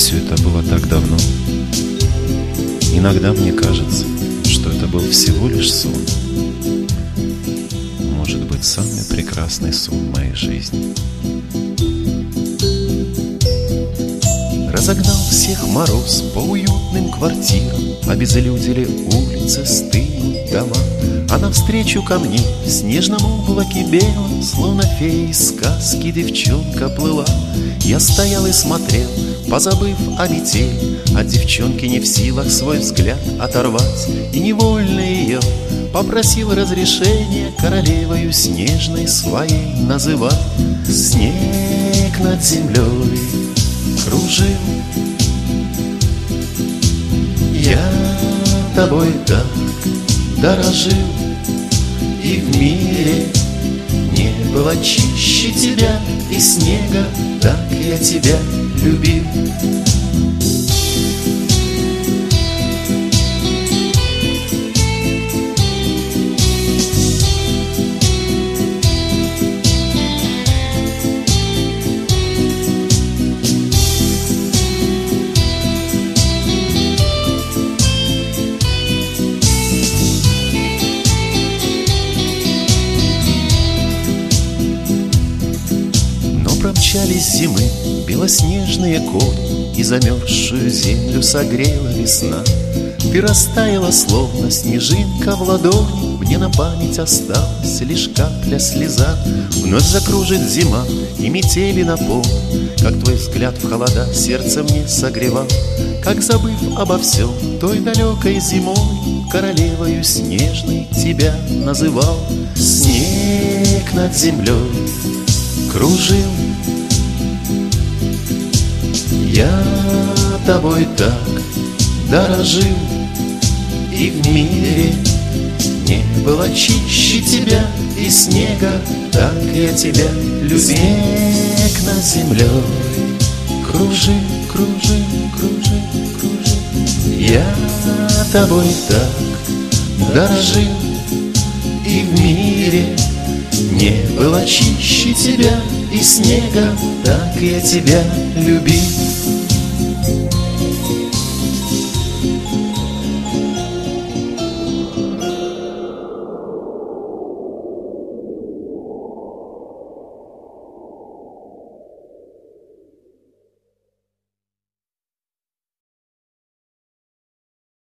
Все это было так давно. Иногда мне кажется, что это был всего лишь сон. Может быть, самый прекрасный сон моей жизни. Разогнал всех мороз по уютным квартирам, обезлюдили улицы, стынут дома, а навстречу ко мне в снежном облаке белом, словно фея из сказки, девчонка плыла. Я стоял и смотрел, позабыв о метели, от девчонки не в силах свой взгляд оторвать, и невольно ее попросил разрешения королевою снежной своей называть. Снег над землей кружил, я тобой так дорожил, и в мире не было чище тебя и снега, так я тебя любил. Промчались зимы белоснежные кони, и замерзшую землю согрела весна. Ты растаяла, словно снежинка в ладони, мне на память осталась лишь капля слеза. Вновь закружит зима, и метели напомнят, как твой взгляд в холода сердце мне согревал, как, забыв обо всем, той далекой зимой королевою снежной тебя называл. Снег над землей кружил, я тобой так дорожил, и в мире не было чище тебя и снега, так я тебя любил. Снег над землей кружил, кружил, кружил, кружил, я тобой так дорожил, и в мире не было чище тебя и снега, так я тебя любил.